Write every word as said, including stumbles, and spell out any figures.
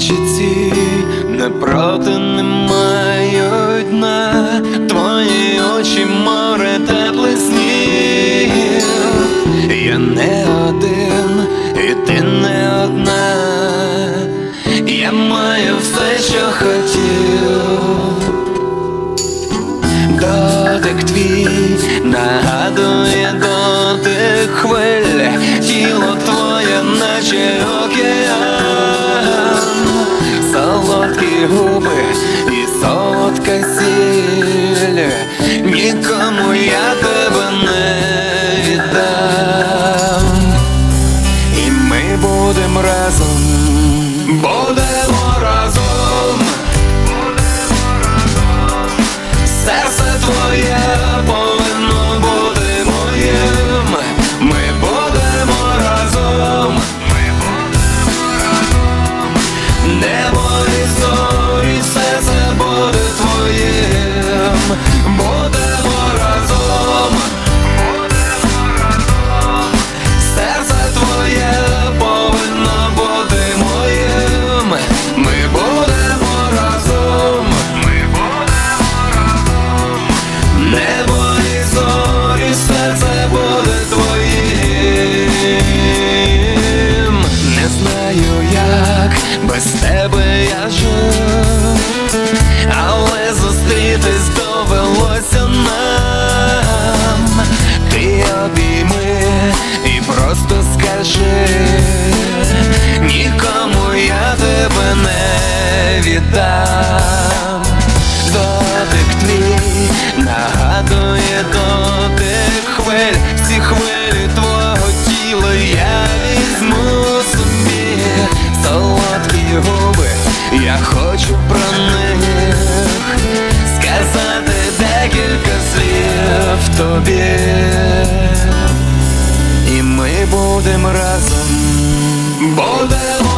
очі ці не проти, не мають дна. Твої очі море теплих снів. Я не один, і ти не одна. Я маю все, що хотів. Дотик твій нагадує дотик хвиль. Тіло твоє, наче океан. Солодкі губи і солодка сіль. Нікому я тебе не віддам. І ми будемо разом, будемо разом. Серце твоє повинно бути моїм. Ми будемо разом. Небо і зорі, все це буде твоїм. Будемо разом. Серце твоє повинно бути моїм. Ми будемо разом. Небо і зорі, все це буде твоїм. Не знаю, як без тебе я жив, але зустрітись довелося нам. Ти обійми і просто скажи, нікому я тебе не віддам. Дотик твій нагадує дотик хвиль. Всі хвилі твого тіла я візьму собі. Солодкі губи, я хочу про них сказати декілька слів тобі. І ми будемо разом, будемо